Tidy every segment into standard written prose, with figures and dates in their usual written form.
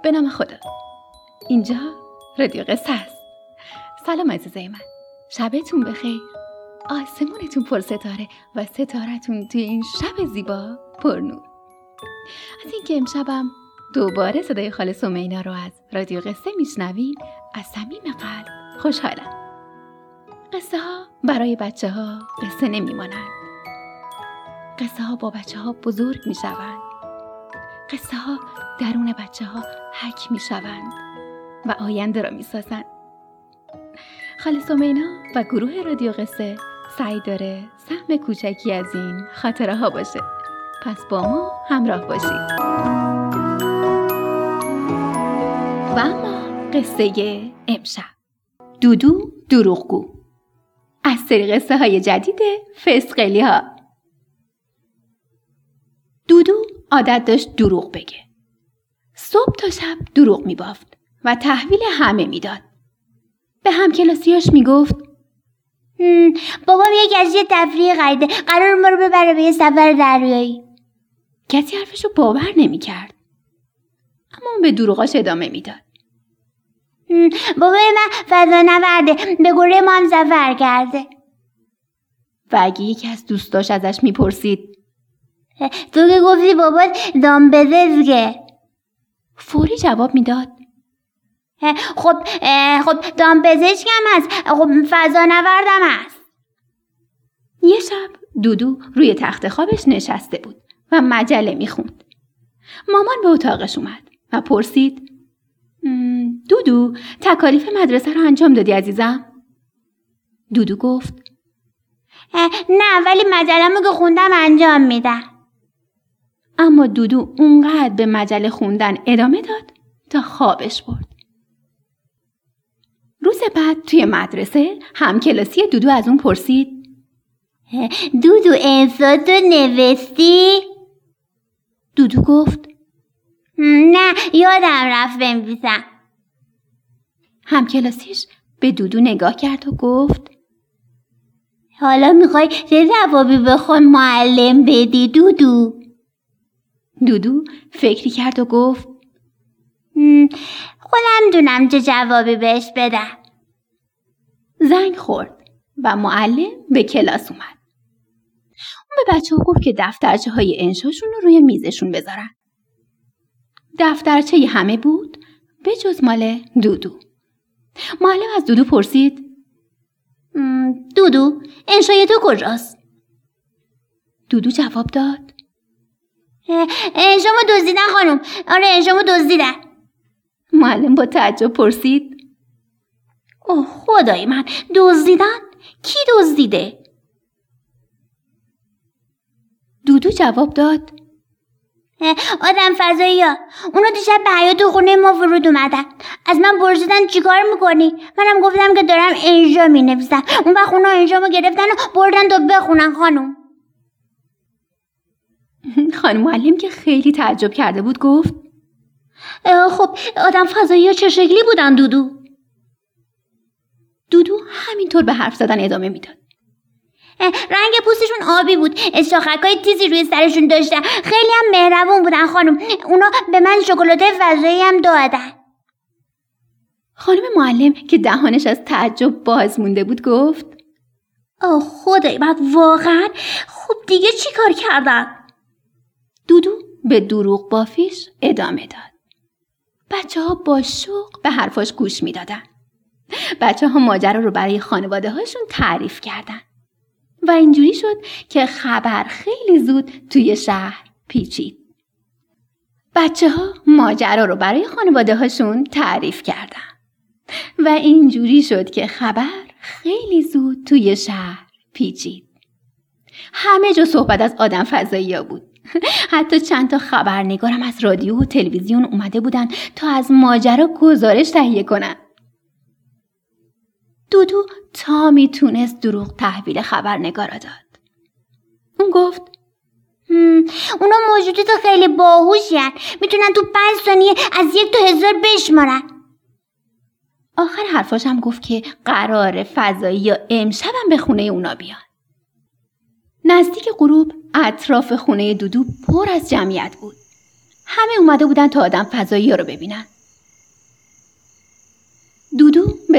به نام خدا. اینجا رادیو قصه است. سلام عزیزای من، شبتون بخیر، آسمونتون پر ستاره و ستارتون توی این شب زیبا پر نور. از اینکه امشبم دوباره صدای خاله سمینا رو از رادیو قصه میشنوین از صمیم قلب خوشحالم. قصه ها برای بچه ها قصه نمیمانند. قصه ها با بچه ها بزرگ میشوند. قصه ها درون بچه ها حک میشوند و آینده را میسازند. خاله سمینا و گروه رادیو قصه سعی داره سهم کوچکی از این خاطره ها باشه. پس با ما همراه باشید. و اما قصه امشب، دودو دروغگو، از سری قصه های جدید فسقلی ها. دودو عادت داشت دروغ بگه. صبح تا شب دروغ میبافت و تحویل همه میداد. به همکلاسیاش میگفت بابام یک کشتی تفریحی خریده، قرار ما رو ببره به یه سفر دریایی. کسی حرفشو باور نمیکرد، اما اون به دروغاش ادامه میداد. بابای من فضانورده، به گوره ما هم سفر کرده. و اگه یکی از دوستاش ازش میپرسید تو که گفتی بابات دامپزشکه، فوری جواب میداد خب دامپزشکم هست، خب فضانوردم هست. یه شب دودو روی تخت خوابش نشسته بود و مجله میخوند. مامان به اتاقش اومد و پرسید دودو، تکالیف مدرسه رو انجام دادی عزیزم؟ دودو گفت نه، ولی مجله‌مو که خوندم انجام میدم. اما دودو اونقدر به مجله خوندن ادامه داد تا خوابش برد. روز بعد توی مدرسه همکلاسی دودو از اون پرسید دودو امسال تو نوشتی؟ دودو گفت نه، یادم رفت بنویسم. همکلاسیش به دودو نگاه کرد و گفت حالا میخوای چه جوابی بخوای معلم بدی دودو؟ دودو فکری کرد و گفت خودم دونم چه جوابی بهش بدم. زنگ خورد و معلم به کلاس اومد. اون به بچه ها گفت که دفترچه های انشاشون رو روی میزشون بذارن. دفترچه همه بود به جز مال دودو. معلم از دودو پرسید دودو، انشای تو کجاست؟ دودو جواب داد انشامو دزدیدن خانم. آره، انشامو دزدیدن. معلم با تعجب پرسید اوه خدای من، دزدیدن؟ کی دزدیده؟ دودو جواب داد آدم فضایی‌ها. اونا دیشب به حیاط خونه ما فرود اومدن. از من پرسیدن چیکار میکنی؟ منم گفتم که دارم انشا مینویسم. اون وقت اونا انشامو گرفتن و بردن تا بخونن خانم. خانم معلم که خیلی تعجب کرده بود گفت خب آدم فضایی‌ها چه شکلی بودن دودو؟ دودو همینطور به حرف زدن ادامه میداد. رنگ پوستشون آبی بود، شاخکای تیزی روی سرشون داشتن، خیلی هم مهربون بودن خانم. اونا به من شکلات فضایی هم دادن. خانم معلم که دهانش از تعجب باز مونده بود گفت خدای من، واقعا؟ خب دیگه چی کار کردن؟ دودو به دروغ بافیش ادامه داد. بچه ها با شوق به حرفاش گوش می دادن. بچه ها ماجرا رو برای خانواده هاشون تعریف کردن و اینجوری شد که خبر خیلی زود توی شهر پیچید. بچه ها ماجرا رو برای خانواده هاشون تعریف کردن و اینجوری شد که خبر خیلی زود توی شهر پیچید. همه جا صحبت از آدم فضایی‌ها بود. حتی چند تا خبرنگارم از رادیو و تلویزیون اومده بودن تا از ماجرا گزارش تهیه کنن. دودو تا میتونست دروغ تحویل خبرنگارا داد. اون گفت اونا موجودات خیلی باهوشی هن. میتونن تو 5 ثانیه از 1 تا 1000 بشمارن. آخر حرفاش هم گفت که قراره فضایی‌ها امشبم به خونه اونا بیان. نزدیک غروب اطراف خونه دودو پر از جمعیت بود. همه اومده بودن تا آدم فضایی‌ها رو ببینن.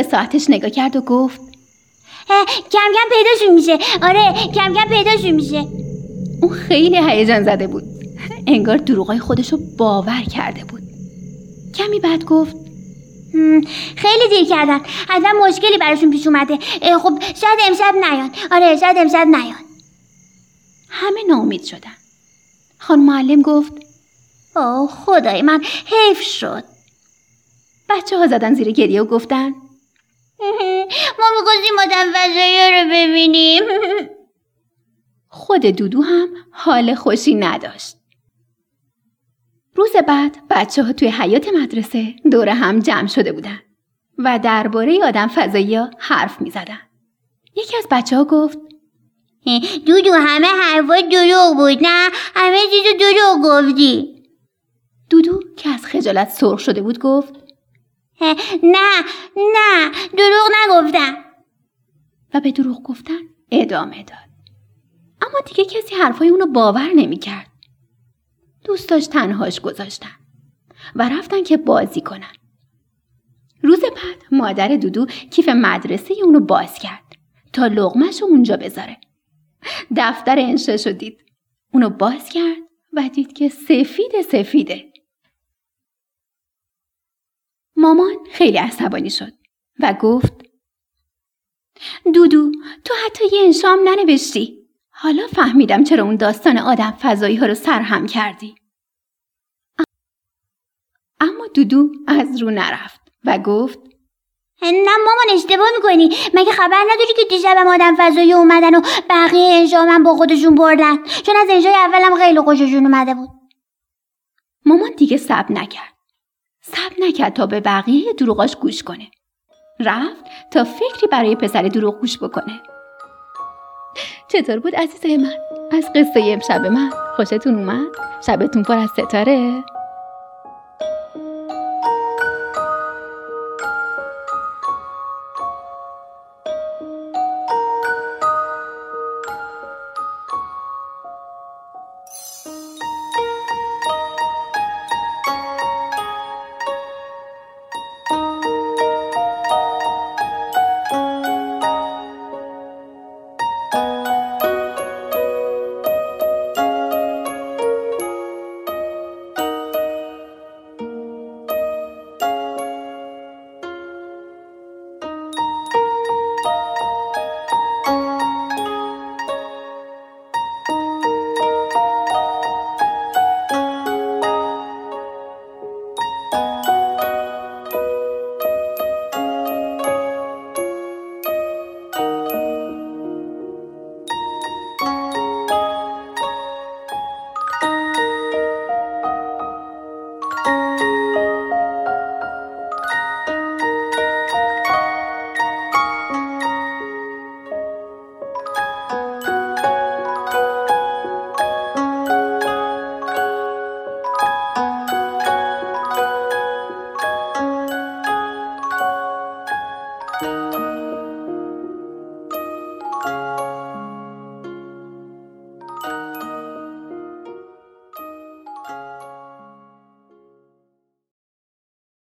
ساعتش نگاه کرد و گفت کم کم پیداشون میشه. آره کم کم پیداشون میشه. اون خیلی هیجان زده بود. انگار دروغای خودشو باور کرده بود. کمی بعد گفت خیلی دیر کردن. حتما مشکلی براشون پیش اومده. خب شاید امشب نیان. آره شاید امشب نیان. همه ناامید شدن. خانم معلم گفت اوه خدای من، حیف شد. بچه‌ها زدن زیر گریه و گفتن ما می‌خواستیم آدم فضایی رو ببینیم. خود دودو هم حال خوشی نداشت. روز بعد بچه‌ها توی حیاط مدرسه دور هم جمع شده بودن و درباره آدم فضایی‌ها حرف می‌زدن. یکی از بچه‌ها گفت دودو همه حرفا دروغ بود، نه؟ همه چیزو دروغ گفتی. دودو که از خجالت سرخ شده بود گفت نه دروغ نگفتم. و به دروغ گفتن ادامه داد. اما دیگه کسی حرفای اونو باور نمی‌کرد. دوست داشت تنهاش گذاشتن و رفتن که بازی کنن. روز بعد مادر دودو کیف مدرسه اونو باز کرد تا لقمه‌شو اونجا بذاره. دفتر انشاشو دید. اونو باز کرد و دید که سفیده. مامان خیلی عصبانی شد و گفت دودو تو حتی یه انشام ننوشتی. حالا فهمیدم چرا اون داستان آدم فضایی ها رو سرهم کردی. اما دودو از رو نرفت و گفت نه مامان اشتباه میکنی. مگه خبر نداری که دیشبم آدم فضایی اومدن و بقیه انشامم با خودشون بردن؟ چون از انشای اولم خیلی خوششون اومده بود. مامان دیگه صبر نکرد تا به بقیه دروغاش گوش کنه. رفت تا فکری برای پسر دروغ گوش بکنه. چطور بود عزیزای من؟ از قصه امشب من خوشتون اومد؟ شبتون پر از ستاره؟